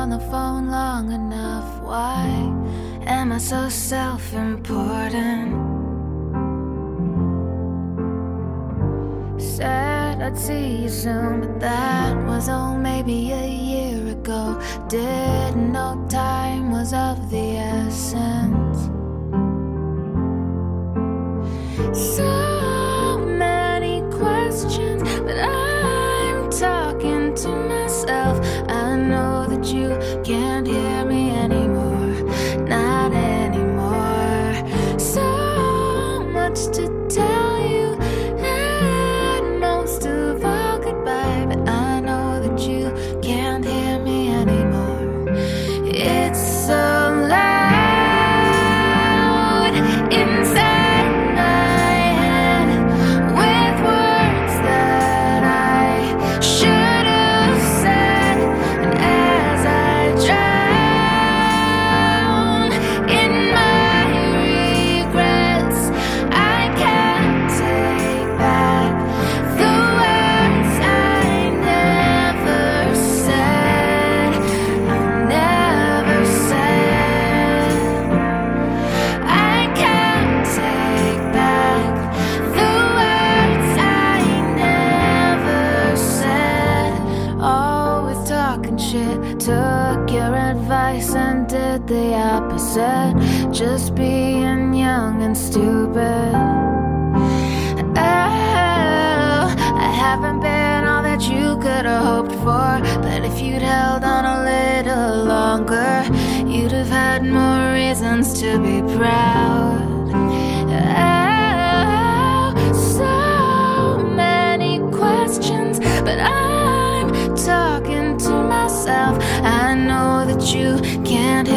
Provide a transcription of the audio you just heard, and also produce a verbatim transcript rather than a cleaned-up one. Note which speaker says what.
Speaker 1: on the phone long enough. Why am I so self-important? Said I'd see you soon, but that was oh maybe a year ago. Didn't know time was of the essence. So many questions, but I'm talking to myself. I know that you can't hear me anymore, not anymore. So much to tell you, and most of all goodbye, but I know that you can't hear me anymore. It's so loud inside my head, with words that I should have said, and as I drown in my regrets, I can't take back the words I never said, I never said. I can't take back the words I never said. Always talking shit, took your advice and did the opposite. Just being young and stupid. Oh, I haven't been all that you could have hoped for, but if you'd held on a little longer, you'd have had more reasons to be proud. Oh, so many questions, but I'm talking to myself. I know that you can't hear